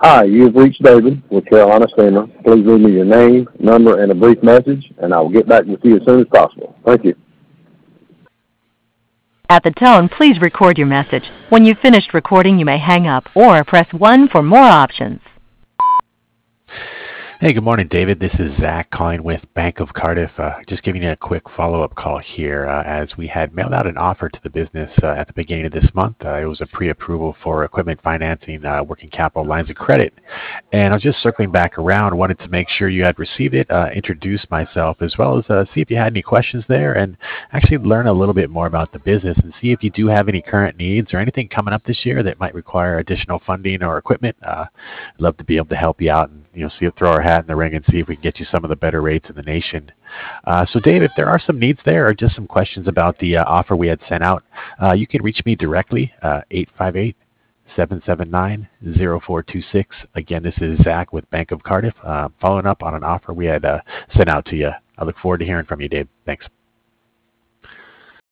Hi, you've reached David with Carolina Steamer. Please leave me your name, number, and a brief message, and I will get back with you as soon as possible. Thank you. At the tone, please record your message. When you've finished recording, you may hang up or press 1 for more options. Hey, good morning, David. This is Zach calling with Bank of Cardiff. Just giving you a quick follow-up call here as we had mailed out an offer to the business at the beginning of this month. It was a pre-approval for equipment financing, working capital lines of credit. And I was just circling back around, wanted to make sure you had received it, introduce myself, as well as see if you had any questions there and actually learn a little bit more about the business and see if you do have any current needs or anything coming up this year that might require additional funding or equipment. I'd love to be able to help you out and see throw our hat in the ring and see if we can get you some of the better rates in the nation. So Dave, if there are some needs there or just some questions about the offer we had sent out, you can reach me directly, 858-779-0426. Again, this is Zach with Bank of Cardiff, following up on an offer we had sent out to you. I look forward to hearing from you, Dave. Thanks.